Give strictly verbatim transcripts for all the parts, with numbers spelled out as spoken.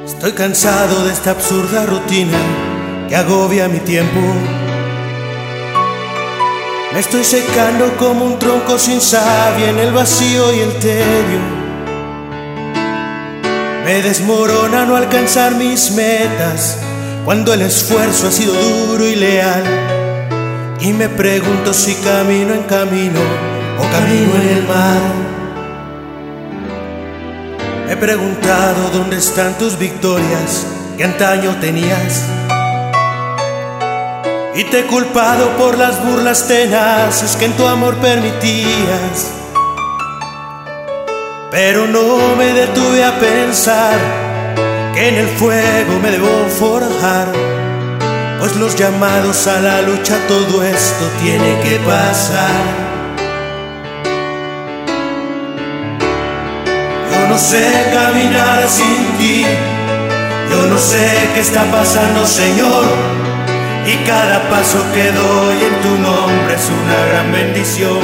Estoy cansado de esta absurda rutina que agobia mi tiempo. Me estoy secando como un tronco sin savia en el vacío y el tedio. Me desmorona no alcanzar mis metas cuando el esfuerzo ha sido duro y leal. Y me pregunto si camino en camino o camino en el mar. Me he preguntado dónde están tus victorias que antaño tenías, y te he culpado por las burlas tenaces que en tu amor permitías. Pero no me detuve a pensar que en el fuego me debo forjar, pues los llamados a la lucha, todo esto tiene que pasar. Yo no sé caminar sin ti, yo no sé qué está pasando, Señor, y cada paso que doy en tu nombre es una gran bendición.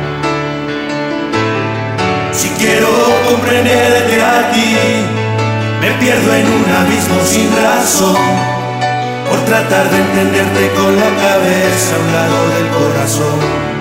Si quiero comprenderte a ti, me pierdo en un abismo sin razón, por tratar de entenderte con la cabeza a un lado del corazón.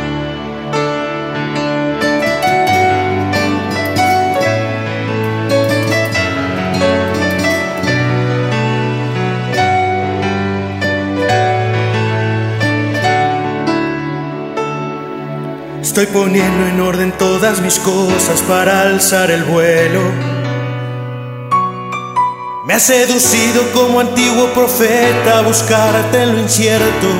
Estoy poniendo en orden todas mis cosas para alzar el vuelo. Me has seducido como antiguo profeta a buscarte en lo incierto.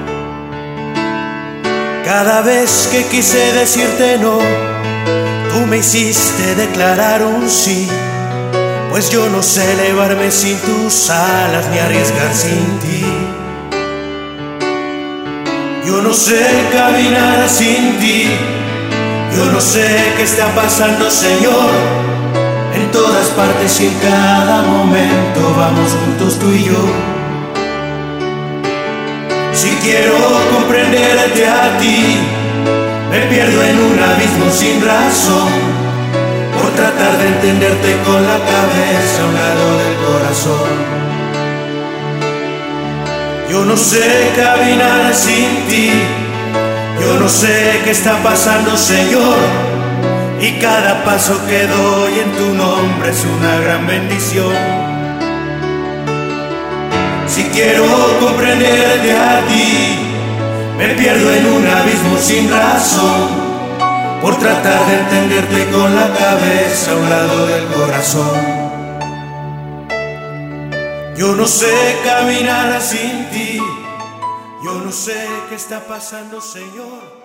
Cada vez que quise decirte no, tú me hiciste declarar un sí, pues yo no sé elevarme sin tus alas ni arriesgar sin ti. Yo no sé caminar sin ti, yo no sé qué está pasando, Señor. En todas partes y en cada momento vamos juntos tú y yo. Si quiero comprenderte a ti, me pierdo en un abismo sin razón, por tratar de entenderte con la cabeza a un lado del corazón. Yo no sé caminar sin ti, yo no sé qué está pasando, Señor, y cada paso que doy en tu nombre es una gran bendición. Si quiero comprenderte a ti, me pierdo en un abismo sin razón, por tratar de entenderte con la cabeza a un lado del corazón. Yo no sé caminar sin ti, yo no sé qué está pasando, Señor.